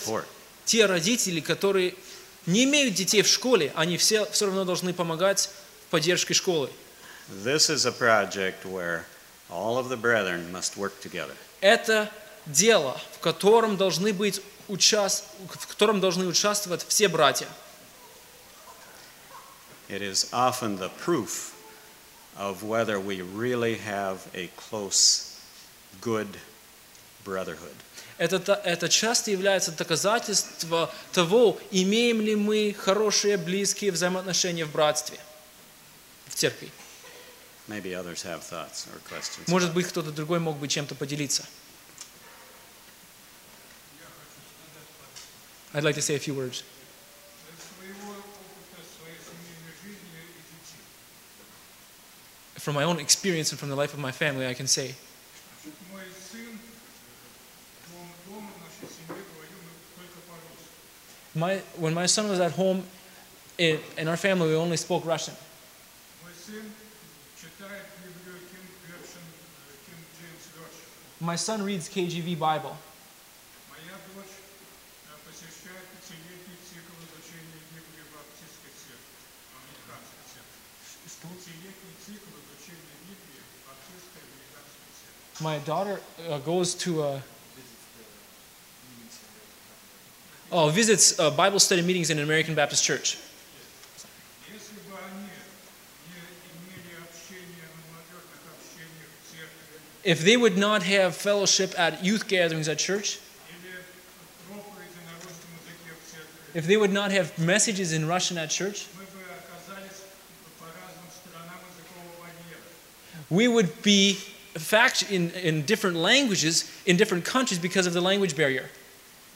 support. те родители, которые не имеют детей в школе, они все равно должны помогать в поддержке школы. This is a project where all of the brethren must work together. Это дело, в котором должны участвовать все братья. It is often the proof of whether we really have a close, good brotherhood. Это часто является доказательством того, имеем ли мы хорошие, близкие взаимоотношения в братстве, в церкви. Maybe others have thoughts or questions. Может быть, кто-то другой мог бы чем-то поделиться. I'd like to say a few words. From my own experience and from the life of my family, I can say, when my son was at home, in our family, we only spoke Russian. My son reads KJV Bible. My daughter goes to visits Bible study meetings in an American Baptist church. If they would not have fellowship at youth gatherings at church, if they would not have messages in Russian at church, we would be in different languages in different countries because of the language barrier.